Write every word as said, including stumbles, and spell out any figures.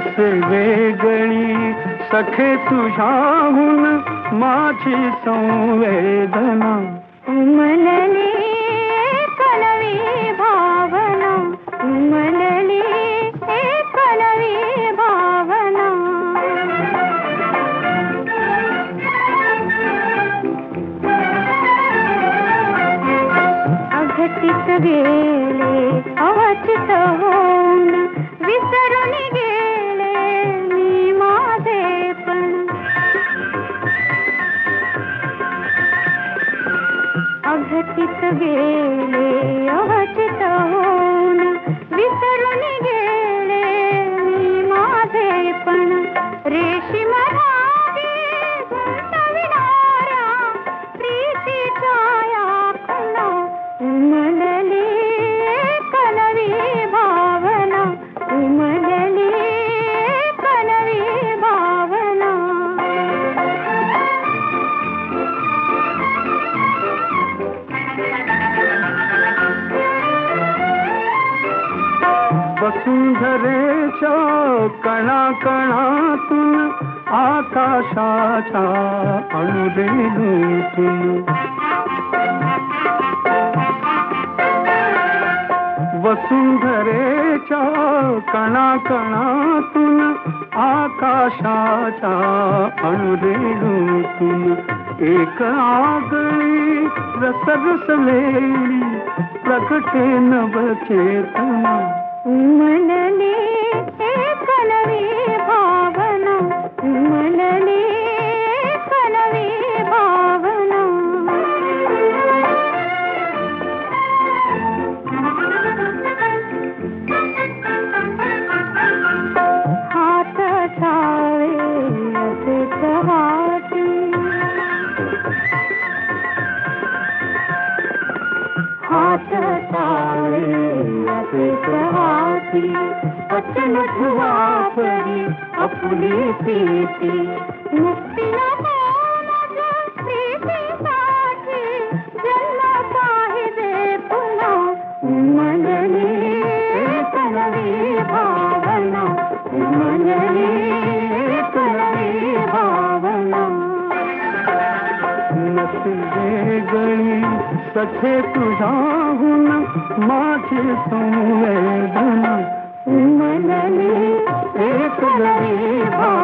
नस वेगळी सखे तुझ्याहून माझी संवेदना उमलली कलवी भावना उमलली कलवी भावना अघटित गेले अवचित होऊन विसरून गेले मी माझेपण अघटित गेले अवचित होऊन विसरून गेले मी माझेपण रेशीम धागे गुंतविणाऱ्या प्रीतीच्या या खुणा उमलली कलवी भावना उमलली कलवी भावना वसुंधरेच्या कणाकणातून आकाशाच्या अणुरेणूतून वसुंधरेच्या कणाकणातून आकाशाच्या अणुरेणूतून एक आगळी रसरसलेली प्रकटे नवचेतना उमलली कलवी भावना उमलली कलवी भावना हात छावे असेच हाती हात छावे असेच हाती वचन ठुवा परी आपुली प्रीती मुक्ती नको मग प्रीतीसाठी जन्म पाहिजे पुन्हा उमलली कलवी भावना उमलली कलवी भावना नस वेगळी सखे तुझ्याहून माझी संवेदना उमलली एक कलवी भावना